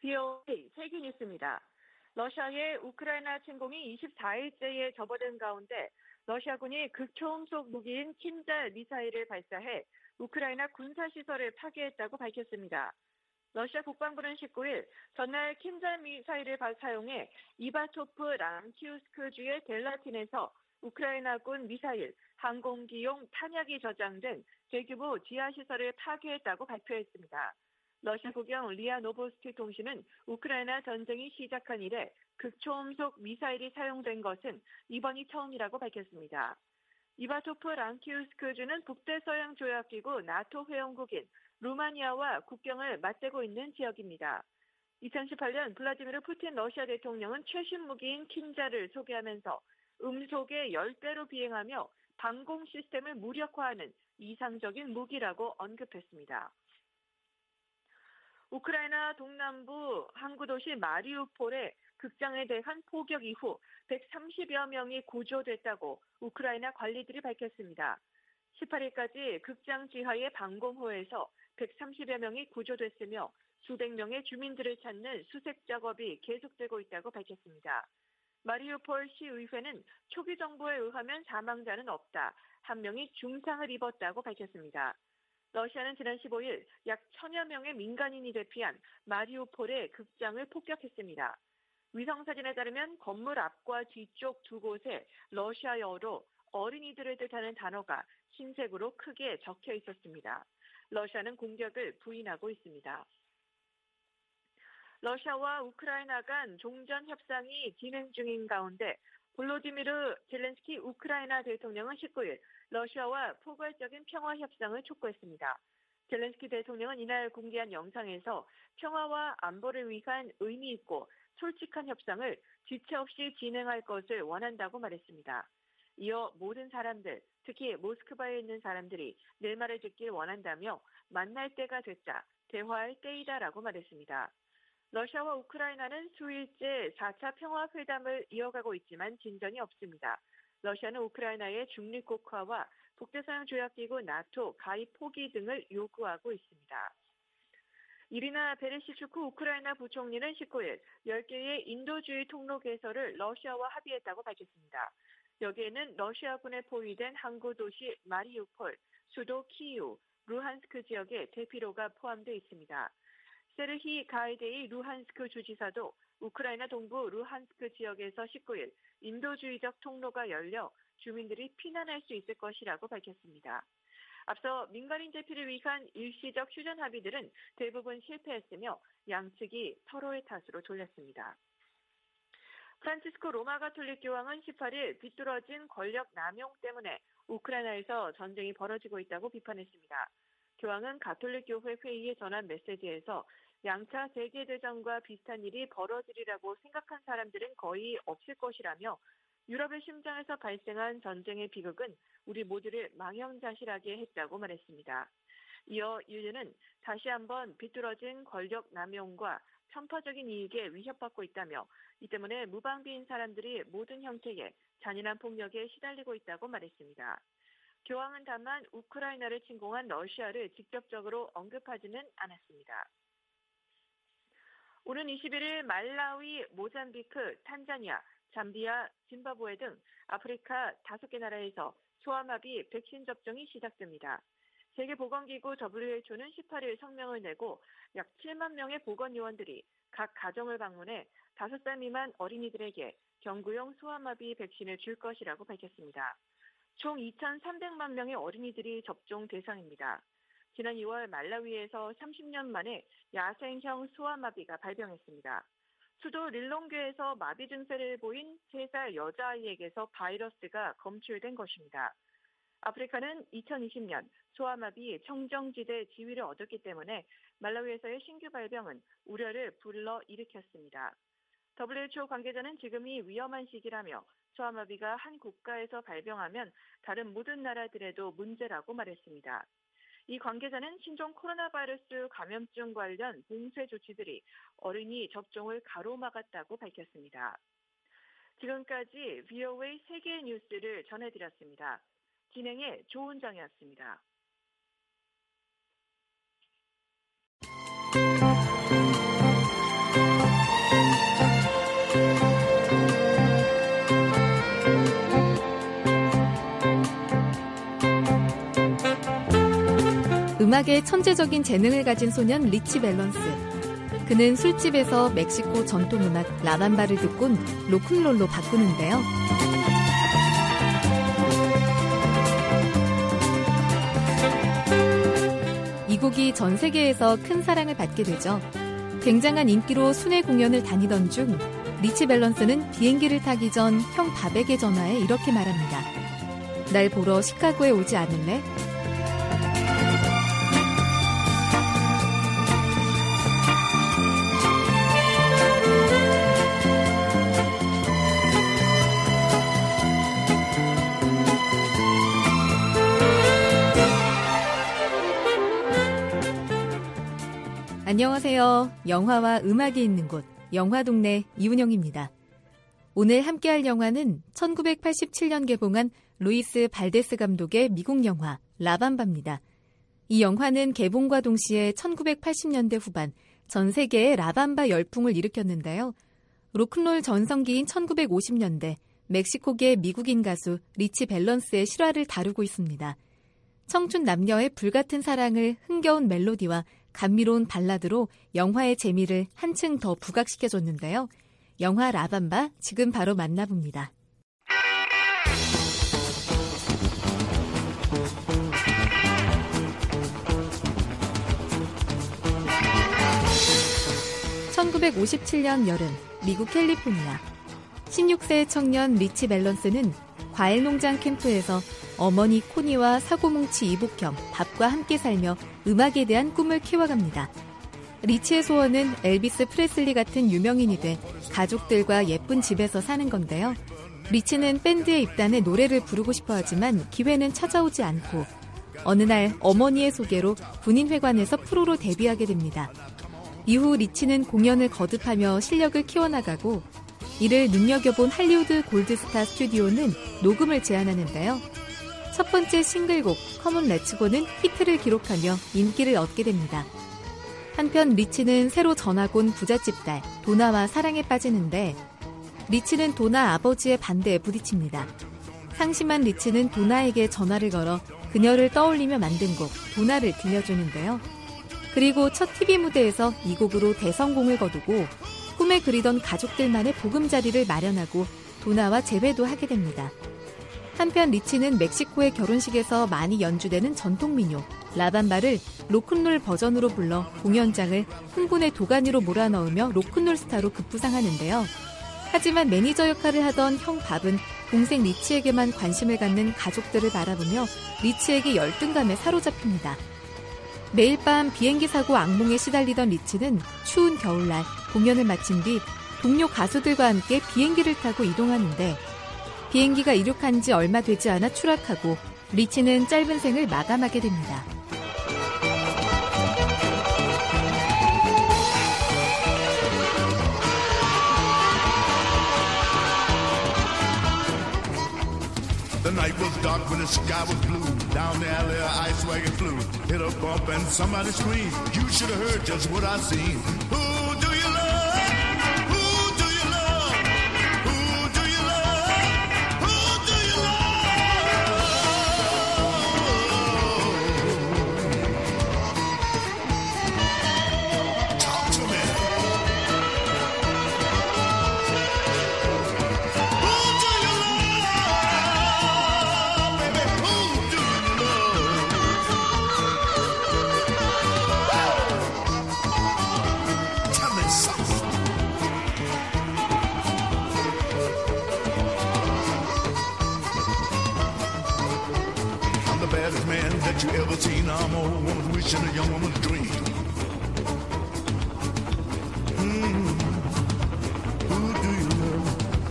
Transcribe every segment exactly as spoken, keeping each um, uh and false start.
브이오에이 세계 뉴스입니다. 러시아의 우크라이나 침공이 이십사일째에 접어든 가운데 러시아군이 극초음속 무기인 킨잘 미사일을 발사해 우크라이나 군사시설을 파괴했다고 밝혔습니다. 러시아 국방부는 십구일 전날 킨잘 미사일을 사용해 이바토프 랑키우스크주의 델라틴에서 우크라이나군 미사일, 항공기용 탄약이 저장된 대규모 지하시설을 파괴했다고 발표했습니다. 러시아 국영 리아 노보스티 통신은 우크라이나 전쟁이 시작한 이래 극초음속 미사일이 사용된 것은 이번이 처음이라고 밝혔습니다. 이바토프 랑키우스크주는 북대서양 조약기구 나토 회원국인 루마니아와 국경을 맞대고 있는 지역입니다. 이천십팔년 블라디미르 푸틴 러시아 대통령은 최신 무기인 킨잘을 소개하면서 음속의 십 배로 비행하며 방공 시스템을 무력화하는 이상적인 무기라고 언급했습니다. 우크라이나 동남부 항구 도시 마리우폴의 극장에 대한 포격 이후 백삼십여 명이 구조됐다고 우크라이나 관리들이 밝혔습니다. 십팔일까지 극장 지하의 방공호에서 백삼십여 명이 구조됐으며 수백 명의 주민들을 찾는 수색 작업이 계속되고 있다고 밝혔습니다. 마리우폴 시의회는 초기 정보에 의하면 사망자는 없다, 한 명이 중상을 입었다고 밝혔습니다. 러시아는 지난 십오일 약 천여 명의 민간인이 대피한 마리우폴의 극장을 폭격했습니다. 위성사진에 따르면 건물 앞과 뒤쪽 두 곳에 러시아어로 어린이들을 뜻하는 단어가 흰색으로 크게 적혀 있었습니다. 러시아는 공격을 부인하고 있습니다. 러시아와 우크라이나 간 종전 협상이 진행 중인 가운데 볼로디미르 젤렌스키 우크라이나 대통령은 십구일 러시아와 포괄적인 평화 협상을 촉구했습니다. 젤렌스키 대통령은 이날 공개한 영상에서 평화와 안보를 위한 의미 있고 솔직한 협상을 지체 없이 진행할 것을 원한다고 말했습니다. 이어 모든 사람들, 특히 모스크바에 있는 사람들이 내 말을 듣길 원한다며 만날 때가 됐다, 대화할 때이다라고 말했습니다. 러시아와 우크라이나는 수일째 사차 평화회담을 이어가고 있지만 진전이 없습니다. 러시아는 우크라이나의 중립국화와 북대서양 조약기구 나토 가입 포기 등을 요구하고 있습니다. 이리나 베레시추크 우크라이나 부총리는 십구일 열 개의 인도주의 통로 개설을 러시아와 합의했다고 밝혔습니다. 여기에는 러시아군에 포위된 항구 도시 마리우폴, 수도 키이우, 루한스크 지역의 대피로가 포함되어 있습니다. 세르히 가이데이 루한스크 주지사도 우크라이나 동부 루한스크 지역에서 십구일 인도주의적 통로가 열려 주민들이 피난할 수 있을 것이라고 밝혔습니다. 앞서 민간인 대피를 위한 일시적 휴전 합의들은 대부분 실패했으며 양측이 서로의 탓으로 돌렸습니다. 프란치스코 로마 가톨릭 교황은 십팔일 비뚤어진 권력 남용 때문에 우크라이나에서 전쟁이 벌어지고 있다고 비판했습니다. 교황은 가톨릭 교회 회의에 전한 메시지에서 양차 세계대전과 비슷한 일이 벌어지리라고 생각한 사람들은 거의 없을 것이라며 유럽의 심장에서 발생한 전쟁의 비극은 우리 모두를 망연자실하게 했다고 말했습니다. 이어 인류는 다시 한번 비뚤어진 권력 남용과 편파적인 이익에 위협받고 있다며 이 때문에 무방비인 사람들이 모든 형태의 잔인한 폭력에 시달리고 있다고 말했습니다. 교황은 다만 우크라이나를 침공한 러시아를 직접적으로 언급하지는 않았습니다. 오는 이십일일 말라위, 모잠비크, 탄자니아, 잠비아, 짐바브웨 등 아프리카 다섯 개 나라에서 소아마비 백신 접종이 시작됩니다. 세계보건기구 더블유에이치오는 십팔일 성명을 내고 약 칠만 명의 보건요원들이 각 가정을 방문해 다섯 살 미만 어린이들에게 경구용 소아마비 백신을 줄 것이라고 밝혔습니다. 총 이천삼백만 명의 어린이들이 접종 대상입니다. 지난 이월 말라위에서 삼십 년 만에 야생형 소아마비가 발병했습니다. 수도 릴롱교에서 마비 증세를 보인 세 살 여자아이에게서 바이러스가 검출된 것입니다. 아프리카는 이천이십년 소아마비 청정지대 지위를 얻었기 때문에 말라위에서의 신규 발병은 우려를 불러일으켰습니다. 더블유에이치오 관계자는 지금이 위험한 시기라며 소아마비가 한 국가에서 발병하면 다른 모든 나라들에도 문제라고 말했습니다. 이 관계자는 신종 코로나 바이러스 감염증 관련 봉쇄 조치들이 어린이 접종을 가로막았다고 밝혔습니다. 지금까지 브이오에이 세계 뉴스를 전해드렸습니다. 진행의 조은정이었습니다. 음악에 천재적인 재능을 가진 소년 리치 밸런스. 그는 술집에서 멕시코 전통음악 라밤바를 듣곤 로큰롤로 바꾸는데요. 이 곡이 전 세계에서 큰 사랑을 받게 되죠. 굉장한 인기로 순회 공연을 다니던 중 리치 밸런스는 비행기를 타기 전 형 밥에게 전화해 이렇게 말합니다. 날 보러 시카고에 오지 않을래? 안녕하세요. 영화와 음악이 있는 곳, 영화동네 이은영입니다. 오늘 함께할 영화는 천구백팔십칠 년 개봉한 루이스 발데스 감독의 미국 영화 라밤바입니다. 이 영화는 개봉과 동시에 천구백팔십 년대 후반 전 세계에 라밤바 열풍을 일으켰는데요. 로큰롤 전성기인 천구백오십 년대 멕시코계 미국인 가수 리치 밸런스의 실화를 다루고 있습니다. 청춘 남녀의 불같은 사랑을 흥겨운 멜로디와 감미로운 발라드로 영화의 재미를 한층 더 부각시켜줬는데요. 영화 라밤바 지금 바로 만나봅니다. 천구백오십칠 년 여름 미국 캘리포니아. 십육 세의 청년 리치 밸런스는 과일 농장 캠프에서 어머니 코니와 사고뭉치 이복형 밥과 함께 살며 음악에 대한 꿈을 키워갑니다. 리치의 소원은 엘비스 프레슬리 같은 유명인이 돼 가족들과 예쁜 집에서 사는 건데요. 리치는 밴드에 입단해 노래를 부르고 싶어 하지만 기회는 찾아오지 않고 어느 날 어머니의 소개로 군인회관에서 프로로 데뷔하게 됩니다. 이후 리치는 공연을 거듭하며 실력을 키워나가고 이를 눈여겨본 할리우드 골드스타 스튜디오는 녹음을 제안하는데요. 첫 번째 싱글곡 커먼 렛츠고는 히트를 기록하며 인기를 얻게 됩니다. 한편 리치는 새로 전학 온 부잣집 딸 도나와 사랑에 빠지는데 리치는 도나 아버지의 반대에 부딪힙니다. 상심한 리치는 도나에게 전화를 걸어 그녀를 떠올리며 만든 곡 도나를 들려주는데요. 그리고 첫 티비 무대에서 이 곡으로 대성공을 거두고 꿈에 그리던 가족들만의 보금자리를 마련하고 도나와 재회도 하게 됩니다. 한편 리치는 멕시코의 결혼식에서 많이 연주되는 전통 민요 라밤바를 로큰롤 버전으로 불러 공연장을 흥분의 도가니로 몰아넣으며 로큰롤 스타로 급부상하는데요. 하지만 매니저 역할을 하던 형 밥은 동생 리치에게만 관심을 갖는 가족들을 바라보며 리치에게 열등감에 사로잡힙니다. 매일 밤 비행기 사고 악몽에 시달리던 리치는 추운 겨울날 공연을 마친 뒤 동료 가수들과 함께 비행기를 타고 이동하는데 비행기가 이륙한 지 얼마 되지 않아 추락하고 리치는 짧은 생을 마감하게 됩니다. The night was dark when the sky was blue. Down the alley, an ice wagon flew. Hit a bump and somebody screamed. You should have heard just what I seen. Who do you love? Who do you love? Who do you love? Who do you love? Talk to me. Who do you love? Baby, who do you love? Tell me something. I'm the baddest man that you ever seen. I'm a woman's wish and a young woman's dream. Mm. Who do you love?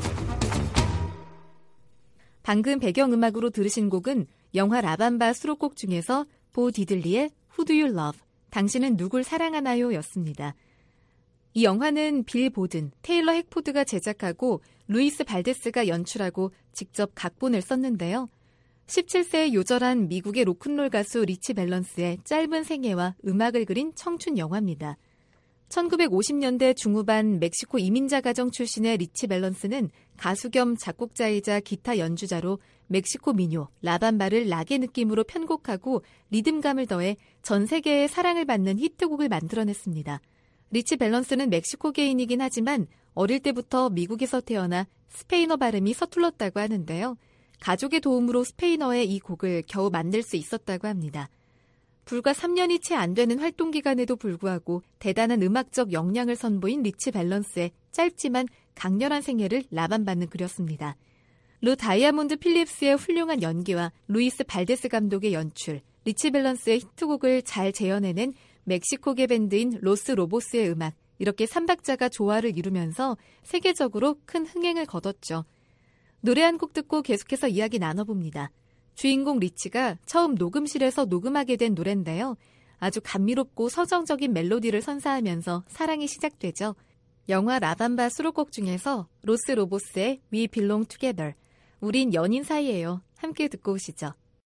방금 배경음악으로 들으신 곡은 영화 라밤바 수록곡 중에서 보 디들리의 Who Do You Love? 당신은 누굴 사랑하나요? 였습니다. 이 영화는 빌 보든, 테일러 핵포드가 제작하고 루이스 발데스가 연출하고 직접 각본을 썼는데요. 십칠 세의 요절한 미국의 로큰롤 가수 리치 밸런스의 짧은 생애와 음악을 그린 청춘 영화입니다. 천구백오십 년대 중후반 멕시코 이민자 가정 출신의 리치 밸런스는 가수 겸 작곡자이자 기타 연주자로 멕시코 민요 라밤바를 락의 느낌으로 편곡하고 리듬감을 더해 전 세계의 사랑을 받는 히트곡을 만들어냈습니다. 리치 밸런스는 멕시코계인이긴 하지만 어릴 때부터 미국에서 태어나 스페인어 발음이 서툴렀다고 하는데요. 가족의 도움으로 스페인어의 이 곡을 겨우 만들 수 있었다고 합니다. 불과 삼 년이 채 안 되는 활동 기간에도 불구하고 대단한 음악적 역량을 선보인 리치 밸런스의 짧지만 강렬한 생애를 라밤바는 그렸습니다. 루 다이아몬드 필립스의 훌륭한 연기와 루이스 발데스 감독의 연출, 리치 밸런스의 히트곡을 잘 재현해낸 멕시코계 밴드인 로스 로보스의 음악, 이렇게 삼박자가 조화를 이루면서 세계적으로 큰 흥행을 거뒀죠. 노래 한 곡 듣고 계속해서 이야기 나눠봅니다. 주인공 리치가 처음 녹음실에서 녹음하게 된 노래인데요. 아주 감미롭고 서정적인 멜로디를 선사하면서 사랑이 시작되죠. 영화 라밤바 수록곡 중에서 로스 로보스의 We Belong Together, 우린 연인 사이예요. 함께 듣고 오시죠.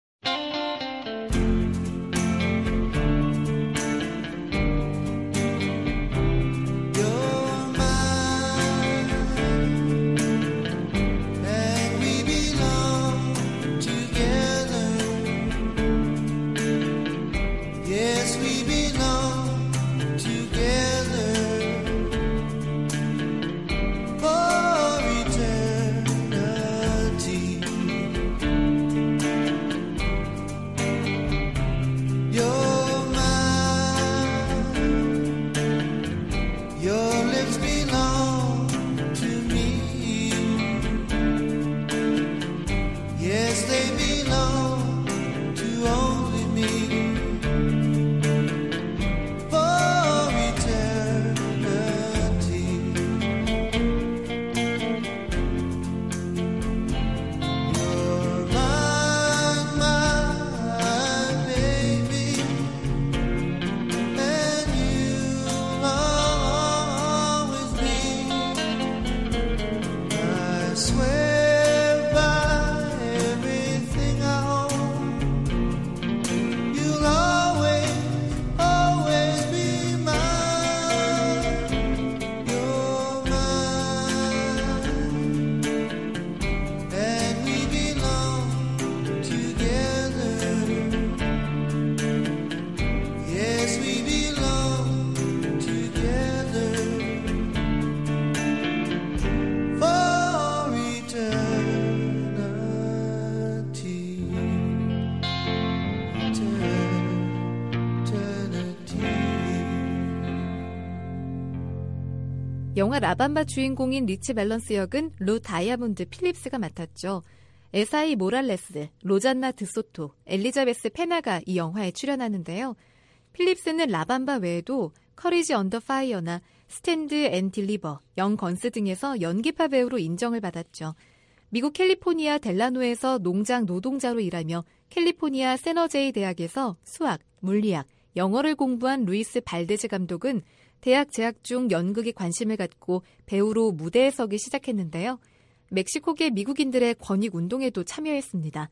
영화 라밤바 주인공인 리치 밸런스 역은 루 다이아몬드 필립스가 맡았죠. 에사이 모랄레스, 로잔나 드소토, 엘리자베스 페나가 이 영화에 출연하는데요. 필립스는 라밤바 외에도 커리지 언더 파이어나 스탠드 앤 딜리버, 영 건스 등에서 연기파 배우로 인정을 받았죠. 미국 캘리포니아 델라노에서 농장 노동자로 일하며 캘리포니아 세너제이 대학에서 수학, 물리학, 영어를 공부한 루이스 발데즈 감독은 대학 재학 중 연극에 관심을 갖고 배우로 무대에 서기 시작했는데요. 멕시코계 미국인들의 권익운동에도 참여했습니다.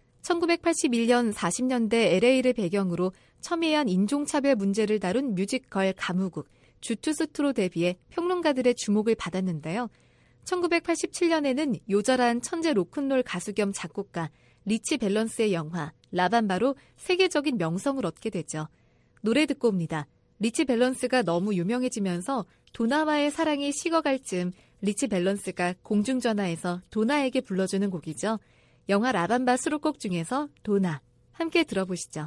천구백팔십일 년 사십 년대 엘에이를 배경으로 첨예한 인종차별 문제를 다룬 뮤지컬 가무국 주투스트로 데뷔해 평론가들의 주목을 받았는데요. 천구백팔십칠 년에는 요절한 천재 로큰롤 가수 겸 작곡가 리치 밸런스의 영화 라밤바로 세계적인 명성을 얻게 되죠. 노래 듣고 옵니다. 리치 밸런스가 너무 유명해지면서 도나와의 사랑이 식어갈 즈음 리치 밸런스가 공중전화에서 도나에게 불러주는 곡이죠. 영화 라밤바 수록곡 중에서 도나, 함께 들어보시죠.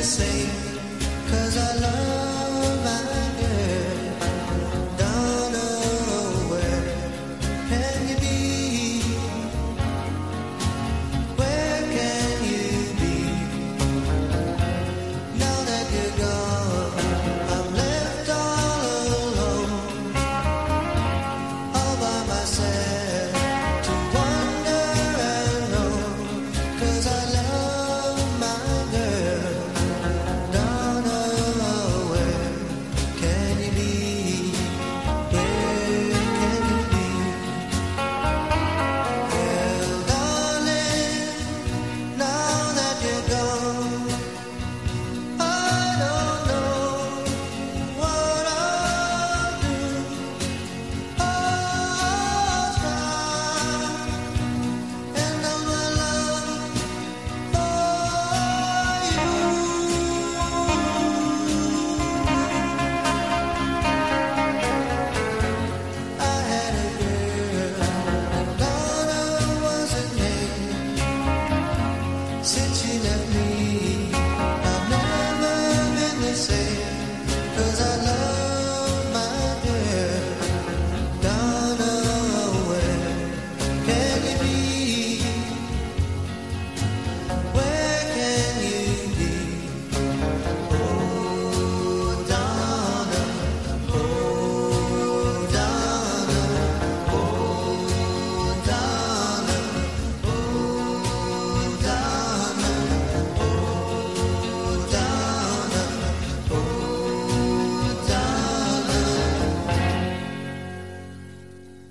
Cause I love my girl, Donna.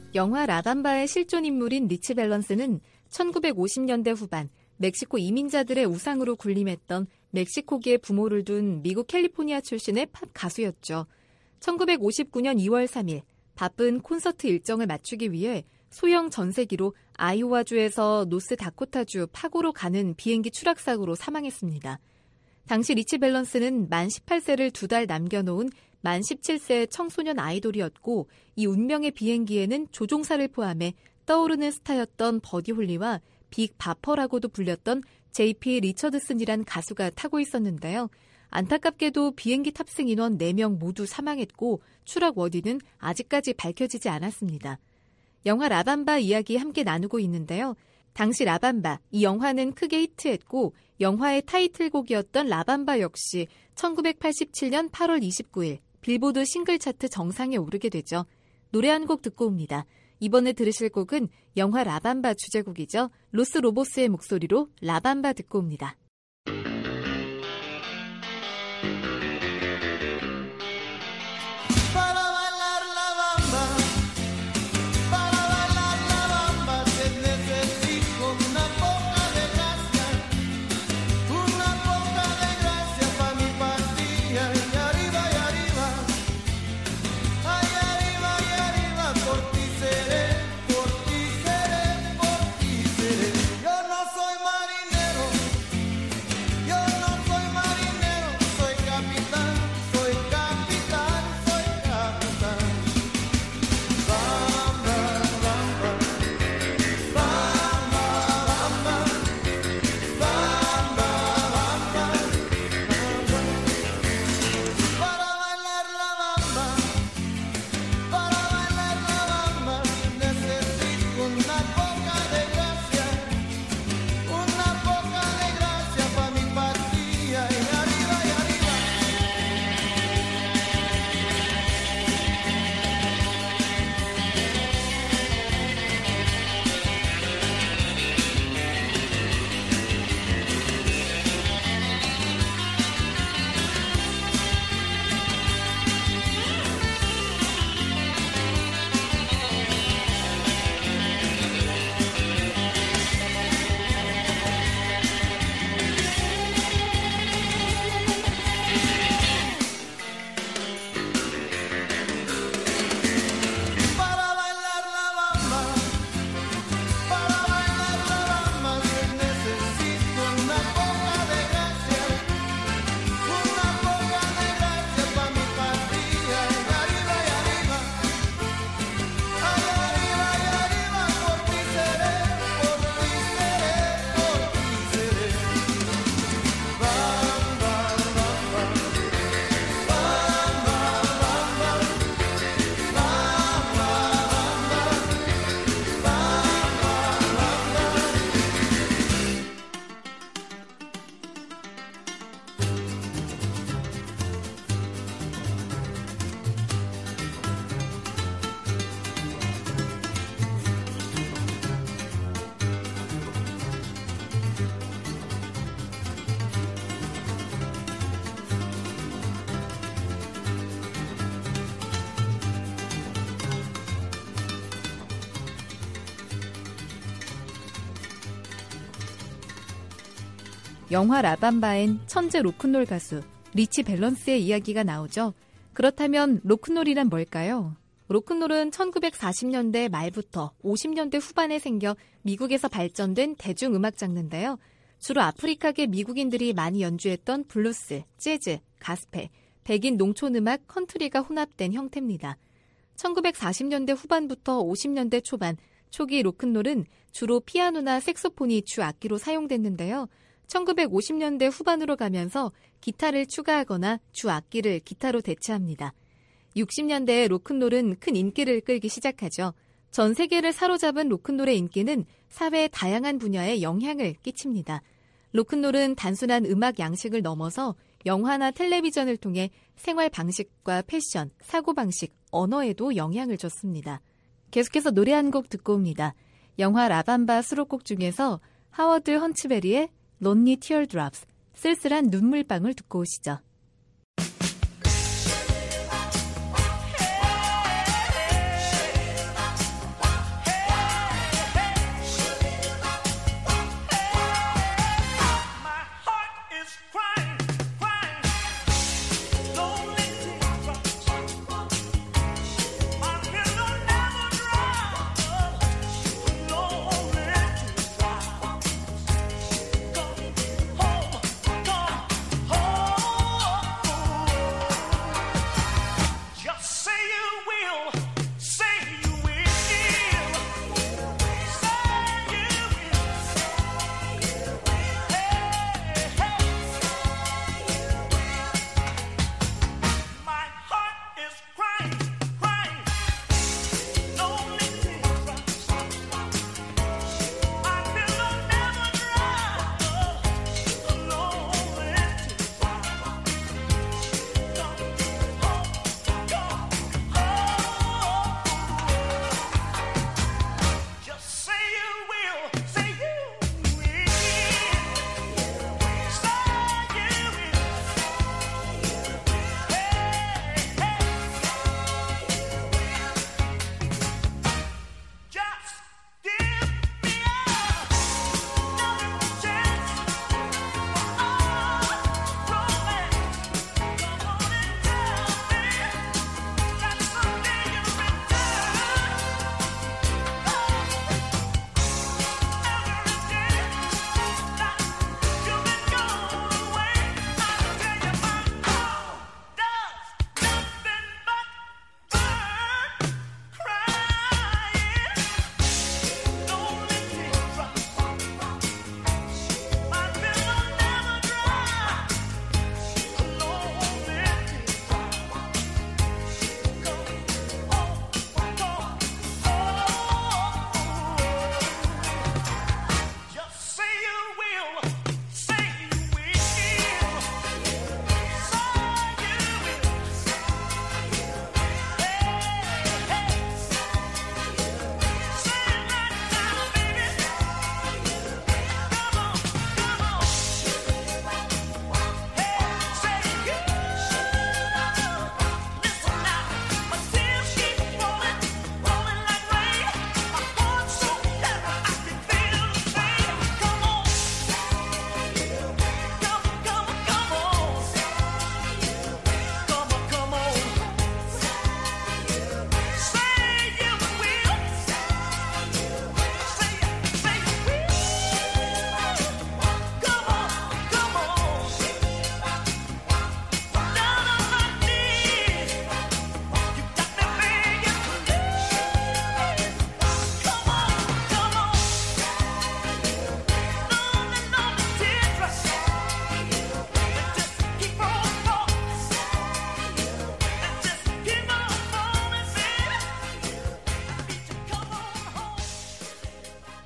영화 라밤바의 실존 인물인 리치 밸런스는 천구백오십 년대 후반 멕시코 이민자들의 우상으로 군림했던 멕시코계의 부모를 둔 미국 캘리포니아 출신의 팝 가수였죠. 천구백오십구 년 이월 삼일 바쁜 콘서트 일정을 맞추기 위해 소형 전세기로 아이오와주에서 노스다코타주 파고로 가는 비행기 추락사고로 사망했습니다. 당시 리치 밸런스는 만 십팔 세를 두 달 남겨놓은 만 십칠 세의 청소년 아이돌이었고 이 운명의 비행기에는 조종사를 포함해 떠오르는 스타였던 버디 홀리와 빅 바퍼라고도 불렸던 제이피 리처드슨이란 가수가 타고 있었는데요. 안타깝게도 비행기 탑승 인원 네 명 모두 사망했고 추락 원인은 아직까지 밝혀지지 않았습니다. 영화 라밤바 이야기 함께 나누고 있는데요. 당시 라밤바, 이 영화는 크게 히트했고 영화의 타이틀곡이었던 라밤바 역시 천구백팔십칠 년 팔월 이십구일 빌보드 싱글 차트 정상에 오르게 되죠. 노래 한 곡 듣고 옵니다. 이번에 들으실 곡은 영화 라밤바 주제곡이죠. 로스 로보스의 목소리로 라밤바 듣고 옵니다. 영화 라밤바엔 천재 로큰롤 가수 리치 밸런스의 이야기가 나오죠. 그렇다면 로큰롤이란 뭘까요? 로큰롤은 천구백사십 년대 말부터 오십 년대 후반에 생겨 미국에서 발전된 대중음악 장르인데요. 주로 아프리카계 미국인들이 많이 연주했던 블루스, 재즈, 가스펠, 백인 농촌음악, 컨트리가 혼합된 형태입니다. 천구백사십 년대 후반부터 오십 년대 초반, 초기 로큰롤은 주로 피아노나 색소폰이 주 악기로 사용됐는데요. 천구백오십 년대 후반으로 가면서 기타를 추가하거나 주 악기를 기타로 대체합니다. 육십 년대에 로큰롤은 큰 인기를 끌기 시작하죠. 전 세계를 사로잡은 로큰롤의 인기는 사회의 다양한 분야에 영향을 끼칩니다. 로큰롤은 단순한 음악 양식을 넘어서 영화나 텔레비전을 통해 생활 방식과 패션, 사고방식, 언어에도 영향을 줬습니다. 계속해서 노래 한 곡 듣고 옵니다. 영화 라밤바 수록곡 중에서 하워드 헌츠베리의 Lonely Teardrops, 쓸쓸한 눈물방울 듣고 오시죠.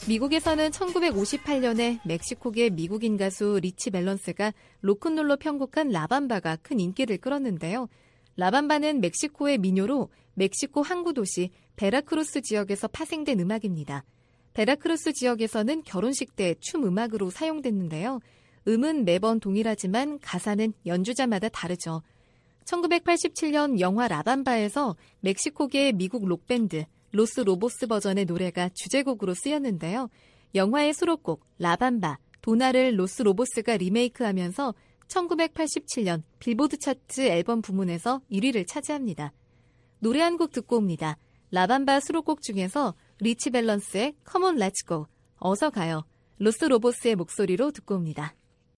미국에서는 천구백오십팔 년에 멕시코계 미국인 가수 리치 밸런스가 로큰롤로 편곡한 라밤바가 큰 인기를 끌었는데요. 라밤바는 멕시코의 민요로 멕시코 항구 도시 베라크루스 지역에서 파생된 음악입니다. 베라크루스 지역에서는 결혼식 때 춤 음악으로 사용됐는데요. 음은 매번 동일하지만 가사는 연주자마다 다르죠. 천구백팔십칠 년 영화 라밤바에서 멕시코계의 미국 록밴드 로스 로보스 버전의 노래가 주제곡으로 쓰였는데요. 영화의 수록곡 라밤바, 도나를 로스 로보스가 리메이크하면서 천구백팔십칠 년 빌보드 차트 앨범 부문에서 일 위를 차지합니다. 노래 한 곡 듣고 옵니다. 라밤바 수록곡 중에서 리치 밸런스의 Come on let's go, 어서 가요. 로스 로보스의 목소리로 듣고 옵니다.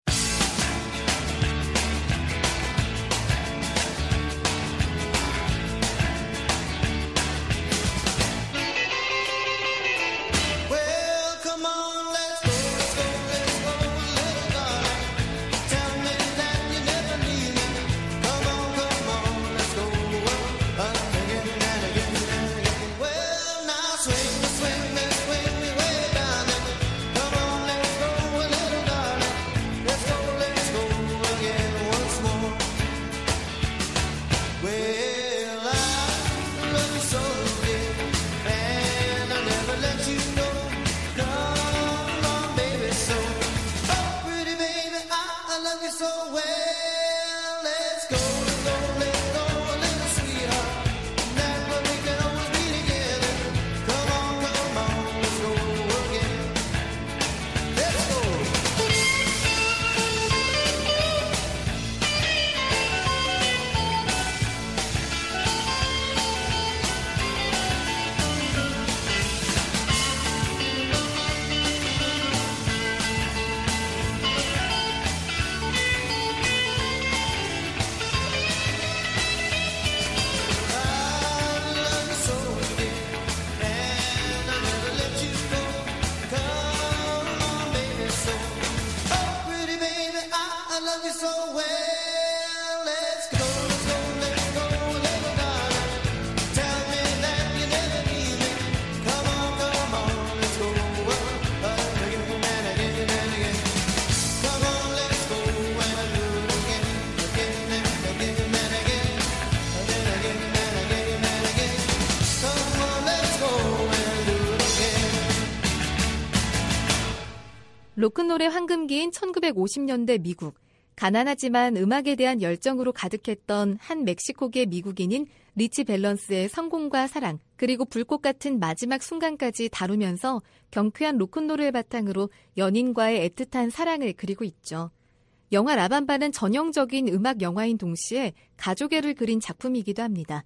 로큰롤의 황금기인 천구백오십 년대 미국. 가난하지만 음악에 대한 열정으로 가득했던 한 멕시코계 미국인인 리치 밸런스의 성공과 사랑, 그리고 불꽃 같은 마지막 순간까지 다루면서 경쾌한 로큰롤을 바탕으로 연인과의 애틋한 사랑을 그리고 있죠. 영화 라밤바는 전형적인 음악 영화인 동시에 가족애를 그린 작품이기도 합니다.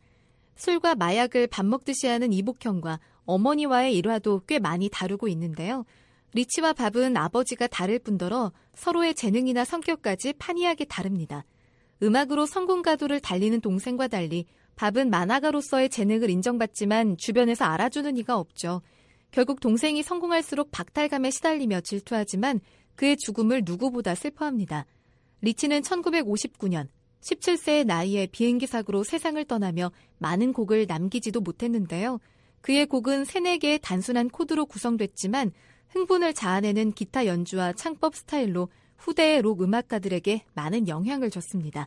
술과 마약을 밥 먹듯이 하는 이복형과 어머니와의 일화도 꽤 많이 다루고 있는데요. 리치와 밥은 아버지가 다를 뿐더러 서로의 재능이나 성격까지 판이하게 다릅니다. 음악으로 성공 가도를 달리는 동생과 달리 밥은 만화가로서의 재능을 인정받지만 주변에서 알아주는 이가 없죠. 결국 동생이 성공할수록 박탈감에 시달리며 질투하지만 그의 죽음을 누구보다 슬퍼합니다. 리치는 천구백오십구 년 십칠 세의 나이에 비행기 사고로 세상을 떠나며 많은 곡을 남기지도 못했는데요. 그의 곡은 세네 개의 단순한 코드로 구성됐지만 흥분을 자아내는 기타 연주와 창법 스타일로 후대의 록 음악가들에게 많은 영향을 줬습니다.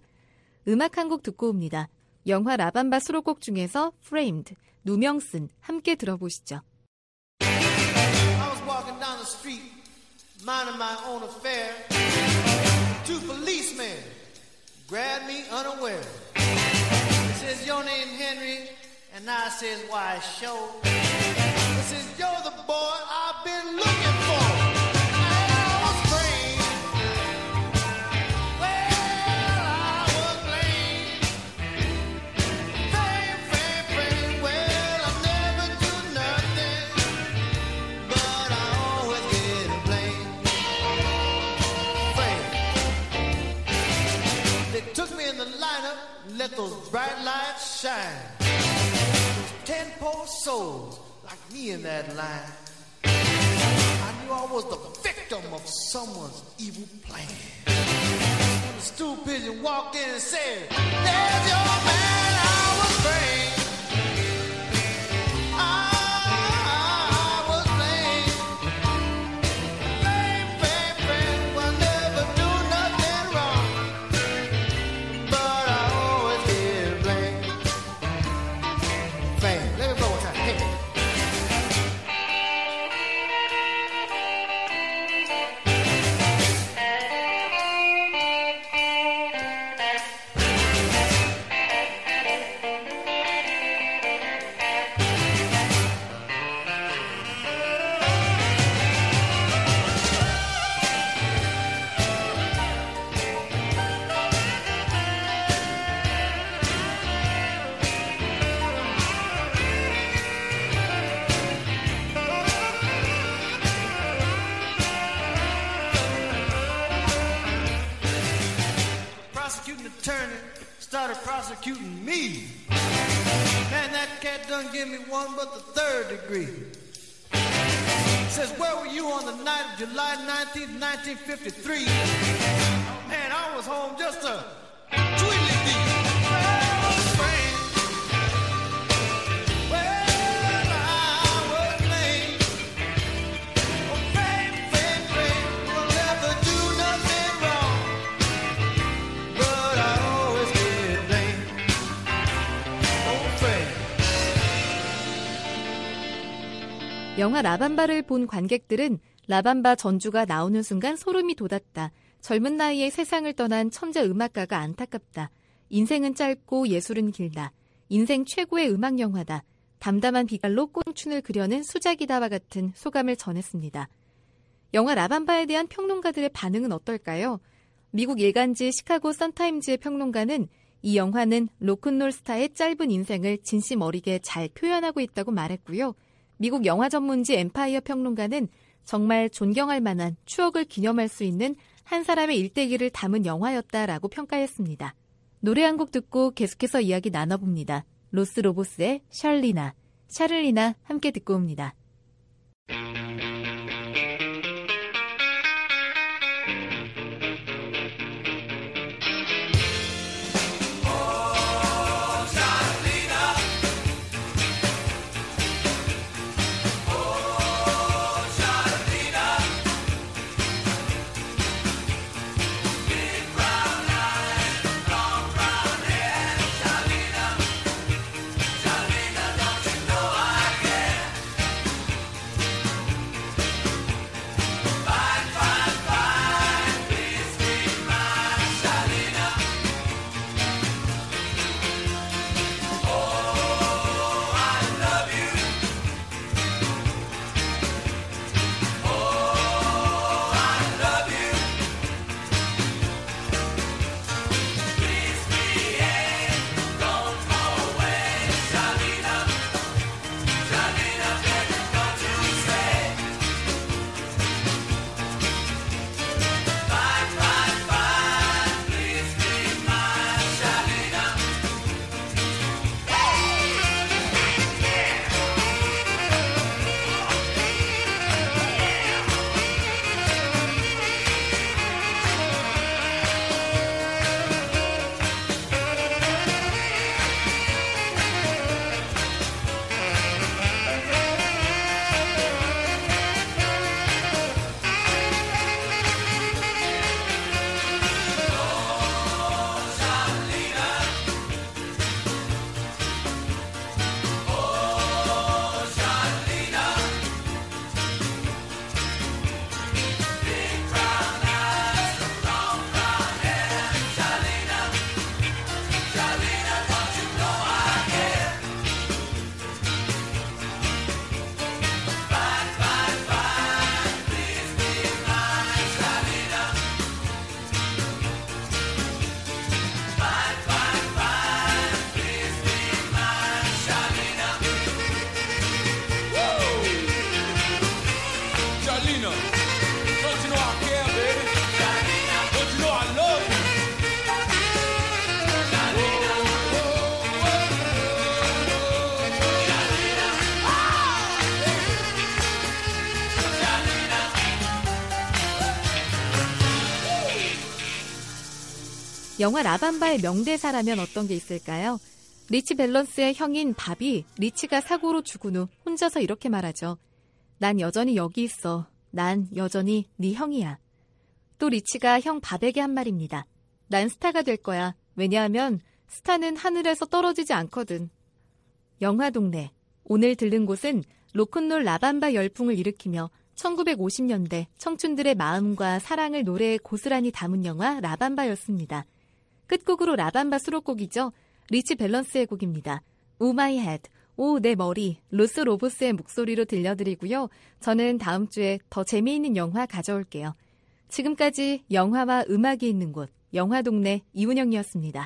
음악 한 곡 듣고 옵니다. 영화 라밤바 수록곡 중에서 Framed, 누명 쓴, 함께 들어보시죠. I was walking down the street, minding my own affair. Two policemen grabbed me unaware. He says, your name Henry, and I says, why, sure. He says, you're the boy I've been looking for. I was framed. Well, I was blamed. Frame, frame, frame. Well, I never do nothing, but I always get blamed. Framed. They took me in the lineup, let those bright lights shine. Those ten poor souls like me in that line. I knew I was the victim of someone's evil plan. When the stool pigeon walked in and said, there's your man, I was framed. I, I was blamed. started prosecuting me. Man, that cat done give me one but the third degree. Says, where were you on the night of July nineteenth, nineteen fifty-three? Oh, man, I was home just a twiddly-dee. Well, friend, well, I was made. Oh, friend, friend, friend, will never do nothing wrong. But I always get blamed. Oh, friend. 영화 라밤바를 본 관객들은 라밤바 전주가 나오는 순간 소름이 돋았다. 젊은 나이에 세상을 떠난 천재 음악가가 안타깝다. 인생은 짧고 예술은 길다. 인생 최고의 음악 영화다. 담담한 비갈로 꽁춘을 그려낸 수작이다와 같은 소감을 전했습니다. 영화 라밤바에 대한 평론가들의 반응은 어떨까요? 미국 일간지 시카고 선타임즈의 평론가는 이 영화는 로큰롤 스타의 짧은 인생을 진심 어리게 잘 표현하고 있다고 말했고요. 미국 영화 전문지 엠파이어 평론가는 정말 존경할 만한 추억을 기념할 수 있는 한 사람의 일대기를 담은 영화였다라고 평가했습니다. 노래 한 곡 듣고 계속해서 이야기 나눠봅니다. 로스 로보스의 샬리나, 샤를리나 함께 듣고 옵니다. 영화 라밤바의 명대사라면 어떤 게 있을까요? 리치 밸런스의 형인 밥이 리치가 사고로 죽은 후 혼자서 이렇게 말하죠. 난 여전히 여기 있어. 난 여전히 네 형이야. 또 리치가 형 밥에게 한 말입니다. 난 스타가 될 거야. 왜냐하면 스타는 하늘에서 떨어지지 않거든. 영화동네. 오늘 들른 곳은 로큰롤 라밤바 열풍을 일으키며 천구백오십 년대 청춘들의 마음과 사랑을 노래에 고스란히 담은 영화 라밤바였습니다. 끝곡으로 라밤바 수록곡이죠. 리치 밸런스의 곡입니다. 오 마이 헤드, 오 내 머리, 로스 로보스의 목소리로 들려드리고요. 저는 다음 주에 더 재미있는 영화 가져올게요. 지금까지 영화와 음악이 있는 곳, 영화동네 이운영이었습니다.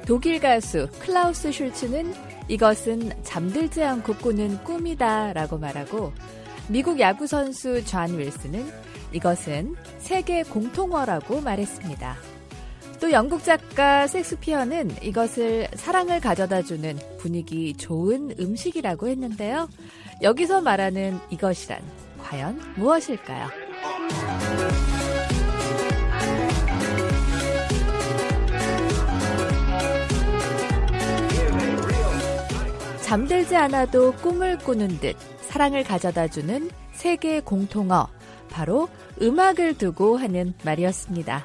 독일 가수 클라우스 슐츠는 이것은 잠들지 않고 꾸는 꿈이다 라고 말하고, 미국 야구선수 존 윌슨은 이것은 세계 공통어라고 말했습니다. 또 영국 작가 섹스피어는 이것을 사랑을 가져다주는 분위기 좋은 음식이라고 했는데요. 여기서 말하는 이것이란 과연 무엇일까요? 잠들지 않아도 꿈을 꾸는 듯 사랑을 가져다주는 세계 공통어, 바로 음악을 두고 하는 말이었습니다.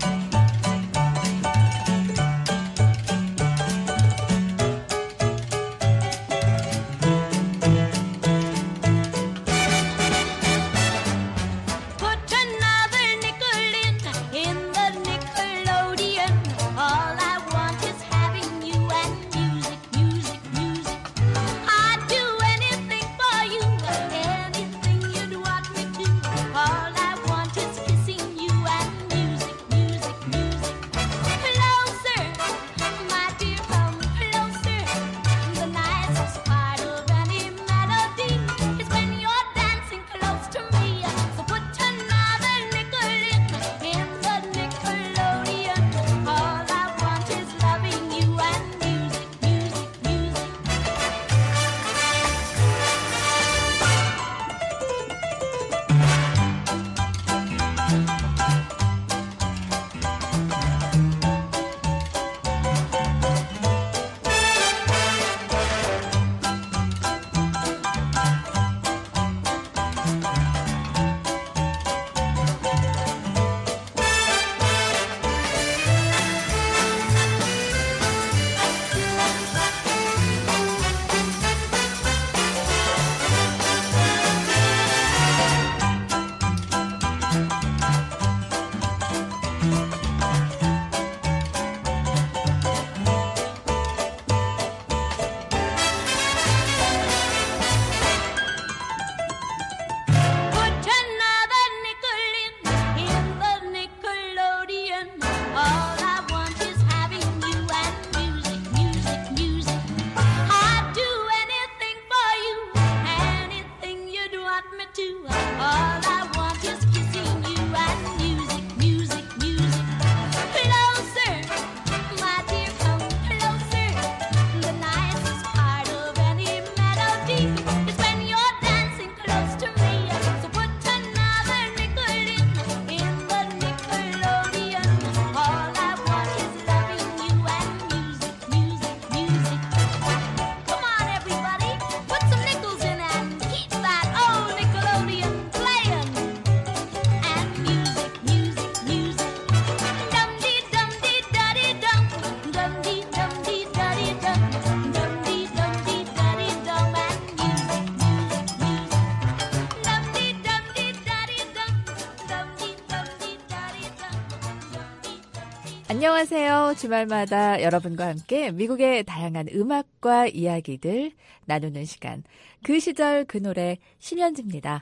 안녕하세요. 주말마다 여러분과 함께 미국의 다양한 음악과 이야기들 나누는 시간, 그 시절 그 노래 심연지입니다.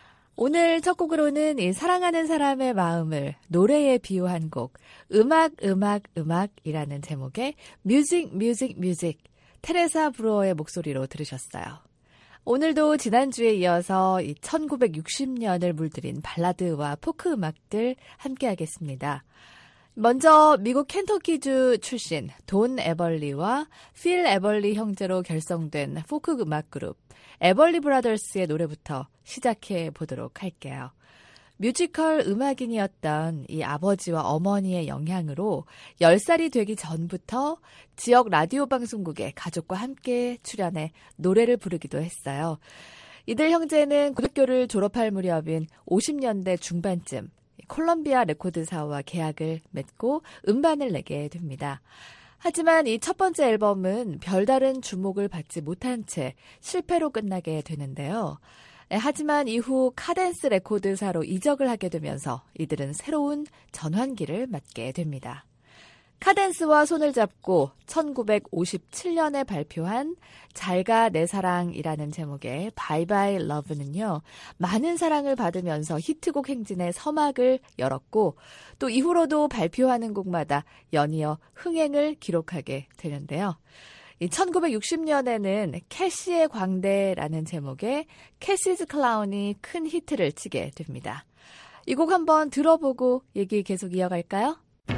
오늘 첫 곡으로는 이 사랑하는 사람의 마음을 노래에 비유한 곡 음악 음악 음악이라는 제목의 뮤직 뮤직 뮤직, 테레사 브루어의 목소리로 들으셨어요. 오늘도 지난주에 이어서 이 천구백육십 년을 물들인 발라드와 포크 음악들 함께 하겠습니다. 먼저 미국 켄터키주 출신 돈 에벌리와 필 에벌리 형제로 결성된 포크 음악 그룹 에벌리 브라더스의 노래부터 시작해 보도록 할게요. 뮤지컬 음악인이었던 이 아버지와 어머니의 영향으로 열 살이 되기 전부터 지역 라디오 방송국에 가족과 함께 출연해 노래를 부르기도 했어요. 이들 형제는 고등학교를 졸업할 무렵인 오십 년대 중반쯤 콜럼비아 레코드사와 계약을 맺고 음반을 내게 됩니다. 하지만 이 첫 번째 앨범은 별다른 주목을 받지 못한 채 실패로 끝나게 되는데요. 하지만 이후 카덴스 레코드사로 이적을 하게 되면서 이들은 새로운 전환기를 맞게 됩니다. 카덴스와 손을 잡고 천구백오십칠 년에 발표한 잘가 내 사랑이라는 제목의 바이바이 러브는요. 많은 사랑을 받으면서 히트곡 행진의 서막을 열었고 또 이후로도 발표하는 곡마다 연이어 흥행을 기록하게 되는데요. 천구백육십 년에는 캐시의 광대라는 제목의 캐시즈 클라운이 큰 히트를 치게 됩니다. 이 곡 한번 들어보고 얘기 계속 이어갈까요?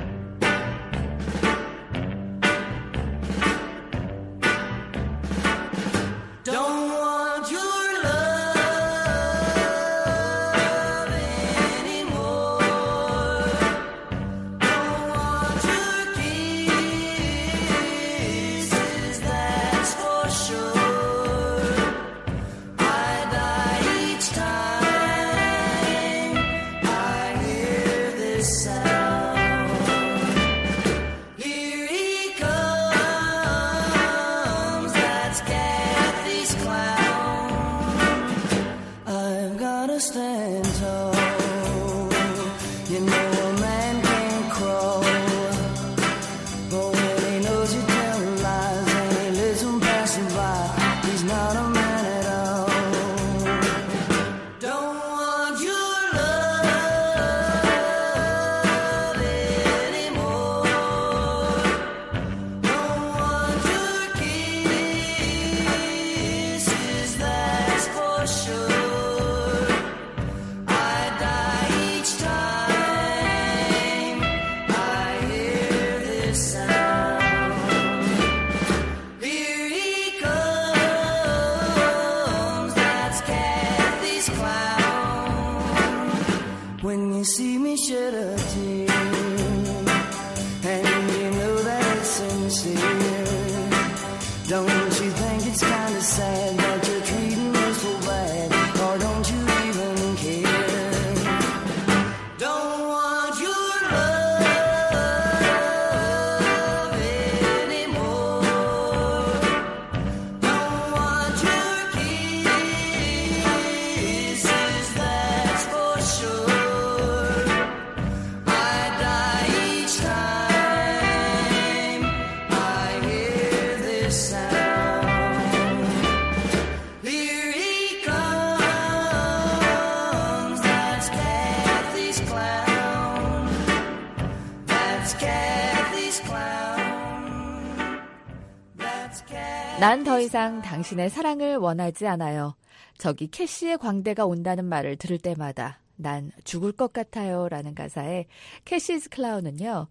난 더 이상 당신의 사랑을 원하지 않아요. 저기 캐시의 광대가 온다는 말을 들을 때마다 난 죽을 것 같아요 라는 가사의 캐시즈 클라운은요.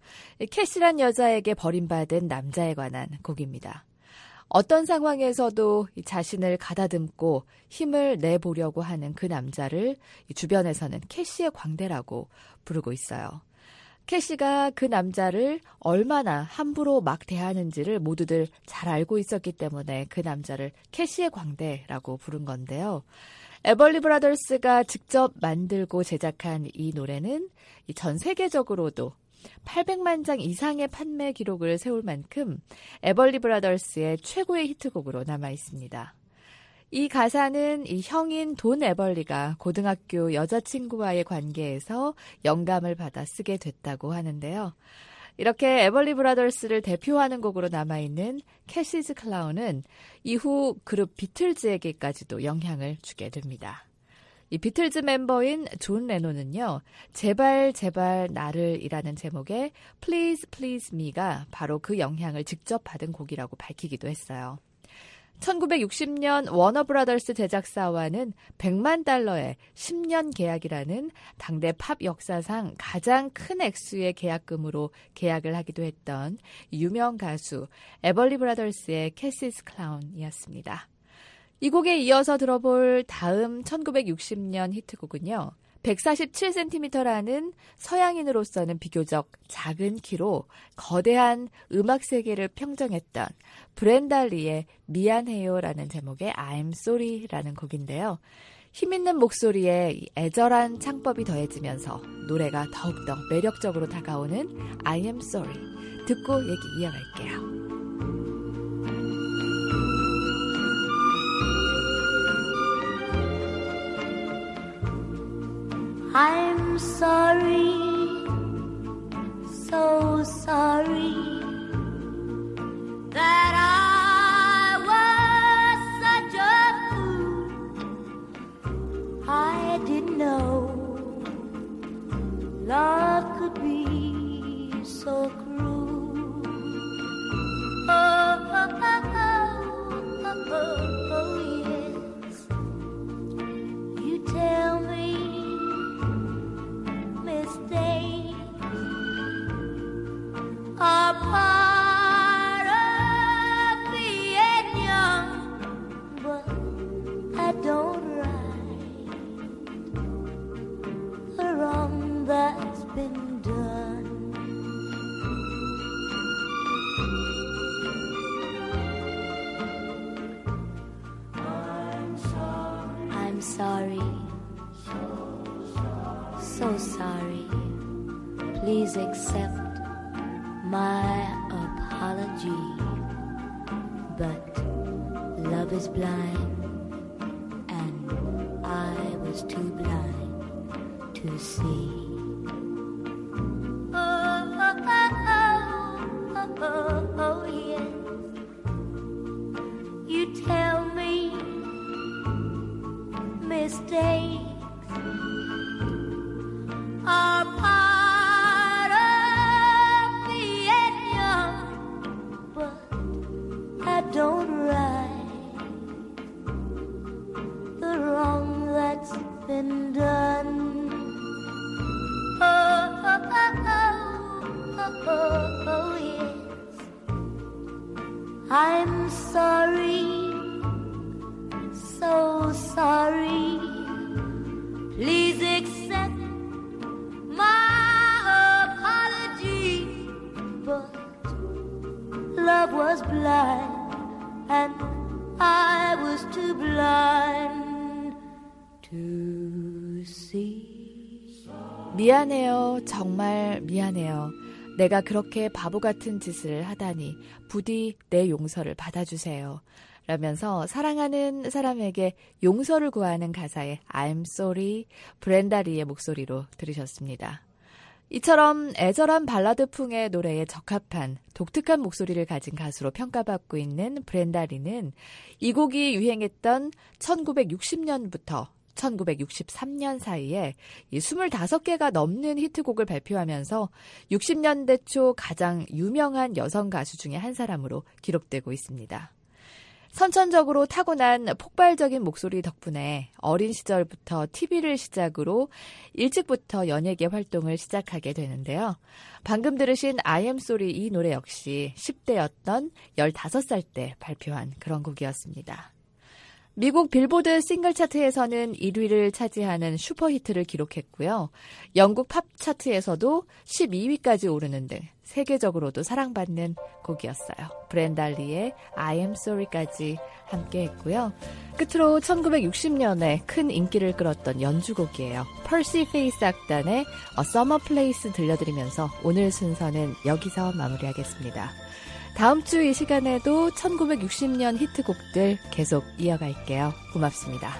캐시란 여자에게 버림받은 남자에 관한 곡입니다. 어떤 상황에서도 자신을 가다듬고 힘을 내보려고 하는 그 남자를 주변에서는 캐시의 광대라고 부르고 있어요. 캐시가 그 남자를 얼마나 함부로 막 대하는지를 모두들 잘 알고 있었기 때문에 그 남자를 캐시의 광대라고 부른 건데요. 에벌리 브라더스가 직접 만들고 제작한 이 노래는 전 세계적으로도 팔백만 장 이상의 판매 기록을 세울 만큼 에벌리 브라더스의 최고의 히트곡으로 남아 있습니다. 이 가사는 이 형인 돈 에벌리가 고등학교 여자친구와의 관계에서 영감을 받아 쓰게 됐다고 하는데요. 이렇게 에벌리 브라더스를 대표하는 곡으로 남아있는 캐시즈 클라운은 이후 그룹 비틀즈에게까지도 영향을 주게 됩니다. 이 비틀즈 멤버인 존 레논은요. 제발 제발 나를 이라는 제목의 Please Please Me가 바로 그 영향을 직접 받은 곡이라고 밝히기도 했어요. 천구백육십 년 워너브라더스 제작사와는 백만 달러의 십 년 계약이라는 당대 팝 역사상 가장 큰 액수의 계약금으로 계약을 하기도 했던 유명 가수 에벌리 브라더스의 캐시즈 클라운이었습니다. 이 곡에 이어서 들어볼 다음 천구백육십 년 히트곡은요. 백사십칠 센티미터라는 서양인으로서는 비교적 작은 키로 거대한 음악 세계를 평정했던 브렌다 리의 미안해요라는 제목의 I'm Sorry라는 곡인데요. 힘있는 목소리에 애절한 창법이 더해지면서 노래가 더욱더 매력적으로 다가오는 I am sorry 듣고 얘기 이어갈게요. I'm sorry, so sorry. are part of being young, but I don't right the wrong that's been done. I'm sorry, I'm sorry, so sorry. Please accept my apology, but love is blind, and I was too blind to see. Oh, oh, oh, oh, oh, oh, yes. You tell me mistakes are part of being young, but I don't right the wrong that's been done. Oh, oh, oh, oh, oh, oh, yes. I'm sorry, so sorry. Please accept my apology, but love was blind, and I was too blind to see. 미안해요. 정말 미안해요. 내가 그렇게 바보 같은 짓을 하다니 부디 내 용서를 받아주세요. 라면서 사랑하는 사람에게 용서를 구하는 가사의 I'm sorry, 브렌다 리의 목소리로 들으셨습니다. 이처럼 애절한 발라드풍의 노래에 적합한 독특한 목소리를 가진 가수로 평가받고 있는 브렌다 리는 이 곡이 유행했던 천구백육십 년부터 천구백육십삼 년 사이에 이 스물다섯 개가 넘는 히트곡을 발표하면서 육십 년대 초 가장 유명한 여성 가수 중에 한 사람으로 기록되고 있습니다. 선천적으로 타고난 폭발적인 목소리 덕분에 어린 시절부터 티비를 시작으로 일찍부터 연예계 활동을 시작하게 되는데요. 방금 들으신 I am sorry 이 노래 역시 십 대였던 열다섯 살 때 발표한 그런 곡이었습니다. 미국 빌보드 싱글 차트에서는 일 위를 차지하는 슈퍼히트를 기록했고요. 영국 팝 차트에서도 십이 위까지 오르는 등 세계적으로도 사랑받는 곡이었어요. 브렌다 리의 I am sorry까지 함께 했고요. 끝으로 천구백육십 년에 큰 인기를 끌었던 연주곡이에요. 펄시 페이스 악단의 A Summer Place 들려드리면서 오늘 순서는 여기서 마무리하겠습니다. 다음 주 이 시간에도 천구백육십 년 히트곡들 계속 이어갈게요. 고맙습니다.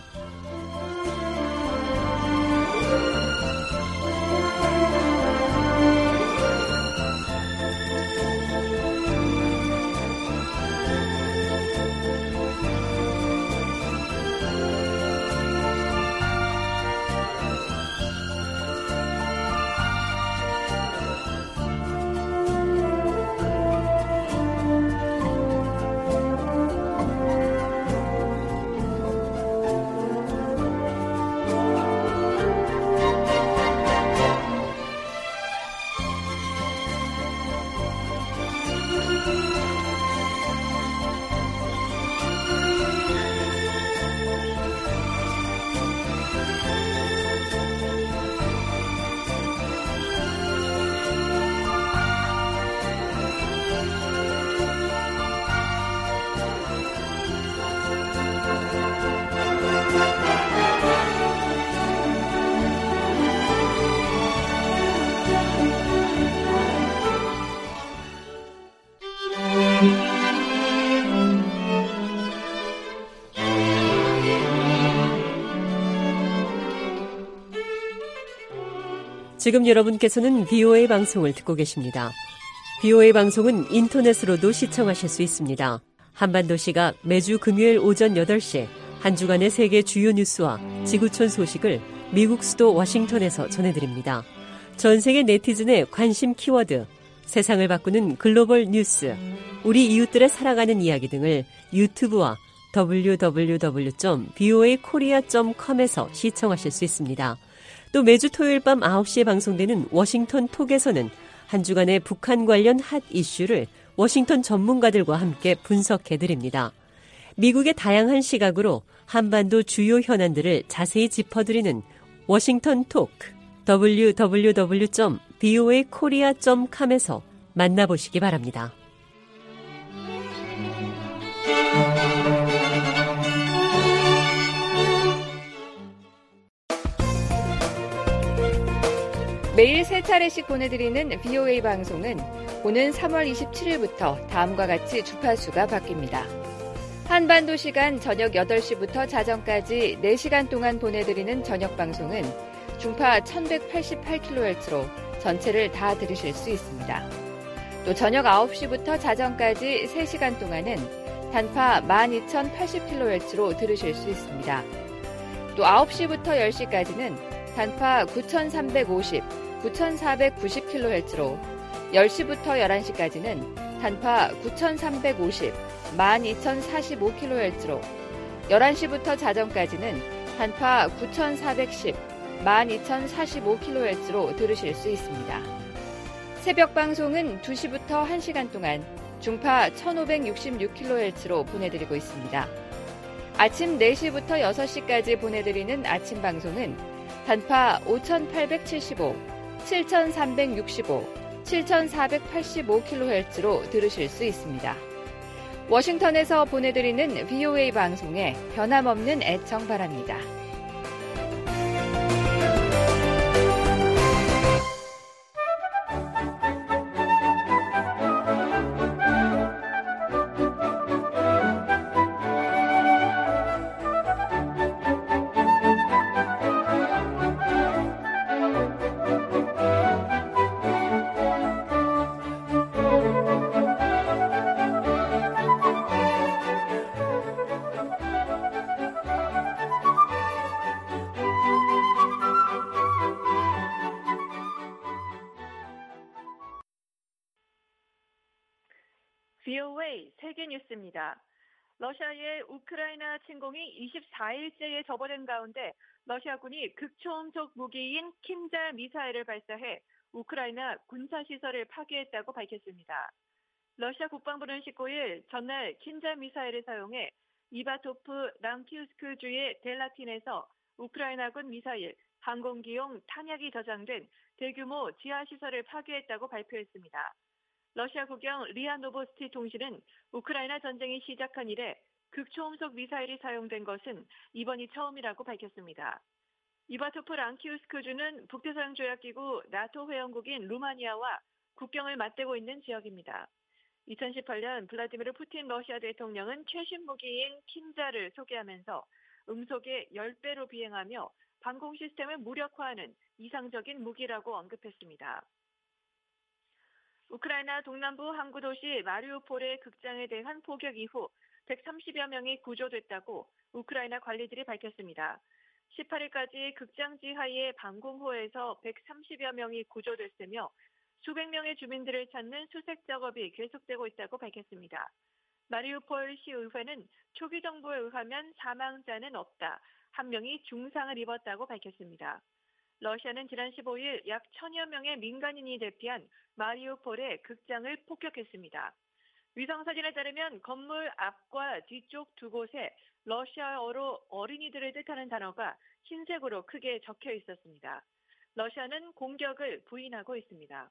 지금 여러분께서는 비오에이 방송을 듣고 계십니다. 비오에이 방송은 인터넷으로도 시청하실 수 있습니다. 한반도 시각 매주 금요일 오전 여덟 시 한 주간의 세계 주요 뉴스와 지구촌 소식을 미국 수도 워싱턴에서 전해드립니다. 전 세계 네티즌의 관심 키워드, 세상을 바꾸는 글로벌 뉴스, 우리 이웃들의 살아가는 이야기 등을 유튜브와 더블유 더블유 더블유 점 비오에이 코리아 점 컴에서 시청하실 수 있습니다. 또 매주 토요일 밤 아홉 시에 방송되는 워싱턴 톡에서는 한 주간의 북한 관련 핫 이슈를 워싱턴 전문가들과 함께 분석해드립니다. 미국의 다양한 시각으로 한반도 주요 현안들을 자세히 짚어드리는 워싱턴 토크 더블유 더블유 더블유 점 브이오에이 코리아 점 컴에서 만나보시기 바랍니다. 매일 세 차례씩 보내드리는 브이오에이 방송은 오는 삼월 이십칠일부터 다음과 같이 주파수가 바뀝니다. 한반도 시간 저녁 여덟 시부터 자정까지 네 시간 동안 보내드리는 저녁 방송은 중파 천백팔십팔 킬로헤르츠로 전체를 다 들으실 수 있습니다. 또 저녁 아홉 시부터 자정까지 세 시간 동안은 단파 만 이천팔십 킬로헤르츠로 들으실 수 있습니다. 또 아홉 시부터 열 시까지는 단파 구천삼백오십, 구천사백구십 킬로헤르츠로 열 시부터 열한 시까지는 단파 구천삼백오십, 만 이천사십오 킬로헤르츠로 열한 시부터 자정까지는 단파 구천사백십, 만 이천사십오 킬로헤르츠로 들으실 수 있습니다. 새벽 방송은 두 시부터 한 시간 동안 중파 천오백육십육 킬로헤르츠로 보내드리고 있습니다. 아침 네 시부터 여섯 시까지 보내드리는 아침 방송은 단파 오천팔백칠십오, 칠천삼백육십오, 칠천사백팔십오 킬로헤르츠로 들으실 수 있습니다. 워싱턴에서 보내드리는 브이오에이 방송에 변함없는 애청 바랍니다. 브이오에이 세계뉴스입니다. 러시아의 우크라이나 침공이 이십사일째에 접어든 가운데 러시아군이 극초음속 무기인 킨잘 미사일을 발사해 우크라이나 군사시설을 파괴했다고 밝혔습니다. 러시아 국방부는 십구일 전날 킨잘 미사일을 사용해 이바토프 랑키우스크주의 델라틴에서 우크라이나군 미사일, 항공기용 탄약이 저장된 대규모 지하시설을 파괴했다고 발표했습니다. 러시아 국영 리아 노보스티 통신은 우크라이나 전쟁이 시작한 이래 극초음속 미사일이 사용된 것은 이번이 처음이라고 밝혔습니다. 이바토프 랑키우스크주는 북대서양조약기구 나토 회원국인 루마니아와 국경을 맞대고 있는 지역입니다. 이천십팔년 블라디미르 푸틴 러시아 대통령은 최신 무기인 킨자를 소개하면서 음속의 십 배로 비행하며 방공 시스템을 무력화하는 이상적인 무기라고 언급했습니다. 우크라이나 동남부 항구 도시 마리우폴의 극장에 대한 포격 이후 백삼십여 명이 구조됐다고 우크라이나 관리들이 밝혔습니다. 십팔일까지 극장 지하의 방공호에서 백삼십여 명이 구조됐으며 수백 명의 주민들을 찾는 수색 작업이 계속되고 있다고 밝혔습니다. 마리우폴 시의회는 초기 정보에 의하면 사망자는 없다, 한 명이 중상을 입었다고 밝혔습니다. 러시아는 지난 십오일 약 천여 명의 민간인이 대피한 마리우폴의 극장을 폭격했습니다. 위성사진에 따르면 건물 앞과 뒤쪽 두 곳에 러시아어로 어린이들을 뜻하는 단어가 흰색으로 크게 적혀 있었습니다. 러시아는 공격을 부인하고 있습니다.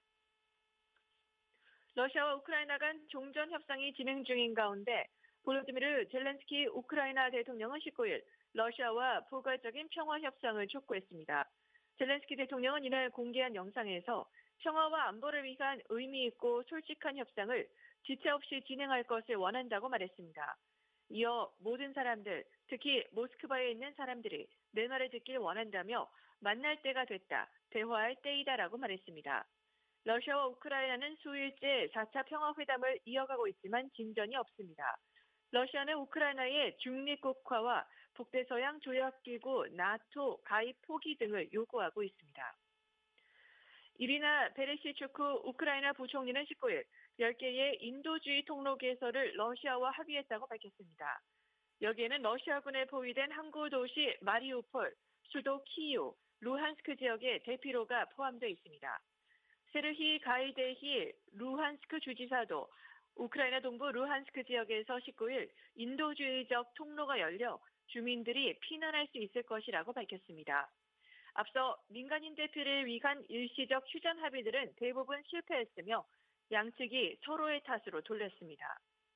러시아와 우크라이나 간 종전 협상이 진행 중인 가운데 볼로디미르 젤렌스키 우크라이나 대통령은 십구일 러시아와 포괄적인 평화 협상을 촉구했습니다. 젤렌스키 대통령은 이날 공개한 영상에서 평화와 안보를 위한 의미 있고 솔직한 협상을 지체 없이 진행할 것을 원한다고 말했습니다. 이어 모든 사람들, 특히 모스크바에 있는 사람들이 내 말을 듣길 원한다며 만날 때가 됐다, 대화할 때이다라고 말했습니다. 러시아와 우크라이나는 수일째 사 차 평화회담을 이어가고 있지만 진전이 없습니다. 러시아는 우크라이나의 중립국화와 북대서양 조약기구 나토 가입 포기 등을 요구하고 있습니다. 이리나 베레시추크 우크라이나 부총리는 십구일 열 개의 인도주의 통로 개설을 러시아와 합의했다고 밝혔습니다. 여기에는 러시아군에 포위된 항구 도시 마리우폴, 수도 키이우, 루한스크 지역의 대피로가 포함되어 있습니다. 세르히 가이데히 루한스크 주지사도 우크라이나 동부 루한스크 지역에서 십구일 인도주의적 통로가 열려 주민들이 피난할 수 있을 것이라고 밝혔습니다. 앞서 민간인 대피를 위한 일시적 휴전 합의들은 대부분 실패했으며 양측이 서로의 탓으로 돌렸습니다.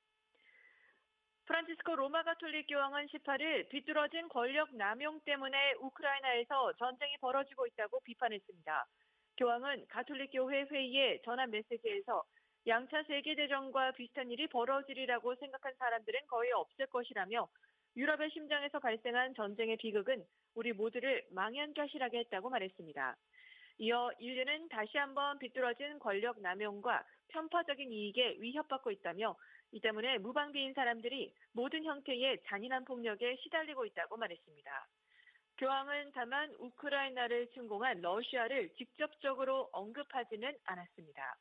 프란치스코 로마 가톨릭 교황은 십팔일 비뚤어진 권력 남용 때문에 우크라이나에서 전쟁이 벌어지고 있다고 비판했습니다. 교황은 가톨릭 교회 회의에 전한 메시지에서 양차 세계대전과 비슷한 일이 벌어지리라고 생각한 사람들은 거의 없을 것이라며 유럽의 심장에서 발생한 전쟁의 비극은 우리 모두를 망연자실하게 했다고 말했습니다. 이어 인류는 다시 한번 비뚤어진 권력 남용과 편파적인 이익에 위협받고 있다며 이 때문에 무방비인 사람들이 모든 형태의 잔인한 폭력에 시달리고 있다고 말했습니다. 교황은 다만 우크라이나를 침공한 러시아를 직접적으로 언급하지는 않았습니다.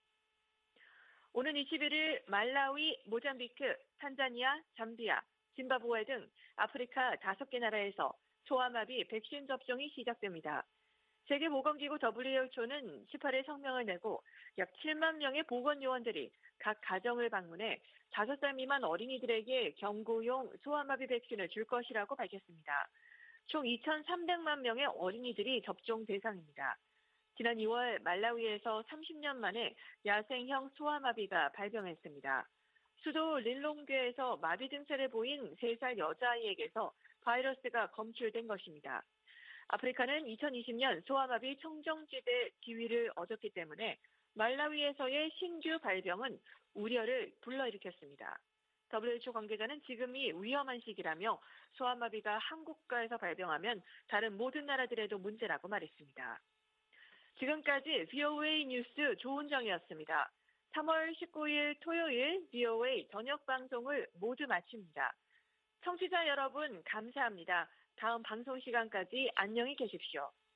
오는 이십일일 말라위, 모잠비크, 탄자니아, 잠비아, 짐바브웨 등 아프리카 다섯 개 나라에서 소아마비 백신 접종이 시작됩니다. 세계보건기구 더블유에이치오는 십팔일 성명을 내고 약 칠만 명의 보건요원들이 각 가정을 방문해 다섯 살 미만 어린이들에게 경구용 소아마비 백신을 줄 것이라고 밝혔습니다. 총 이천삼백만 명의 어린이들이 접종 대상입니다. 지난 이월 말라위에서 삼십 년 만에 야생형 소아마비가 발병했습니다. 수도 릴롱괴에서 마비 증세를 보인 세 살 여자아이에게서 바이러스가 검출된 것입니다. 아프리카는 이천이십 년 소아마비 청정지대 지위를 얻었기 때문에 말라위에서의 신규 발병은 우려를 불러일으켰습니다. 더블유에이치오 관계자는 지금이 위험한 시기라며 소아마비가 한국가에서 발병하면 다른 모든 나라들에도 문제라고 말했습니다. 지금까지 브이오에이 뉴스 조은정이었습니다. 삼월 십구일 토요일 브이오에이 저녁 방송을 모두 마칩니다. 청취자 여러분 감사합니다. 다음 방송 시간까지 안녕히 계십시오.